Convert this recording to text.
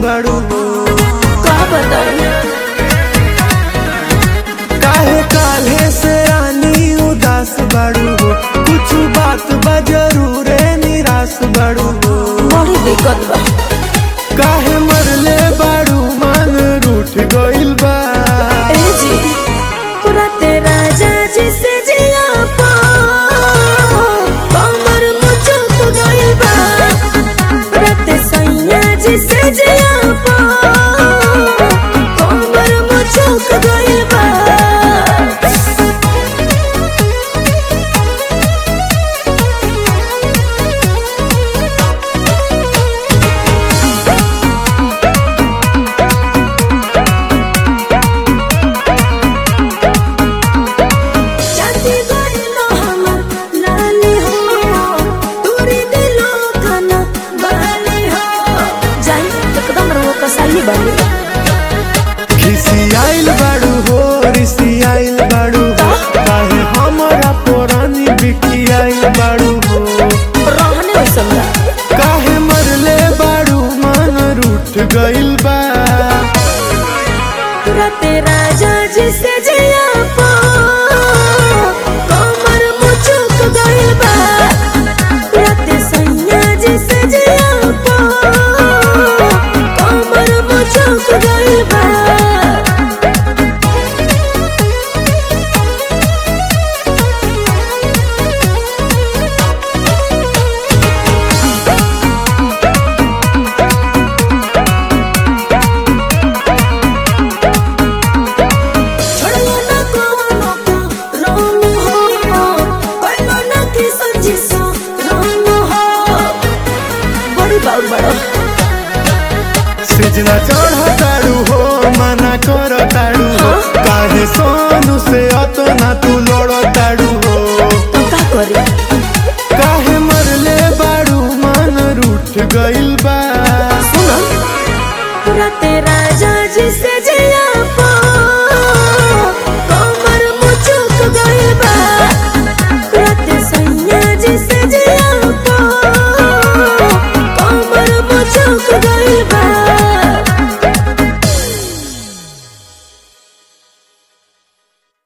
बड़ू का बताई काहे काहे से रानी उदास बड़ू कुछ बात बा जरूर निराश बड़ू बड़ी दिक्कत बा। काहे मरले बड़ू मन रूठ गइल बा ए जी पूरा तेरा जाजी से जिया पा कमर मुचुक गइल बा पूरा ते सैया जी से जिया पा कमर मुचुक गइल बा। खिसियाइल बाड़ू हो रिसियाइल बाड़ू हो काहे हमरा पुरानी बिकियाइल बाड़ू हो रहने उसंगा काहे मरले बाड़ू मन रूठ गइल बा पूरा तेरा जाजी से जिया पा कमर मुचुक गइल बा पूरा ते सैया जी से जिया पा कमर मुचुक गइल बा। सिजना चढ़ताड़ू हो मना करताड़ू हो काहे सोनू से अतना तू लड़ताड़ू हो तो का करी काहे मरले बाड़ू मन रूठ गइल बा सुनो पूरा तेरा जाजी से जिया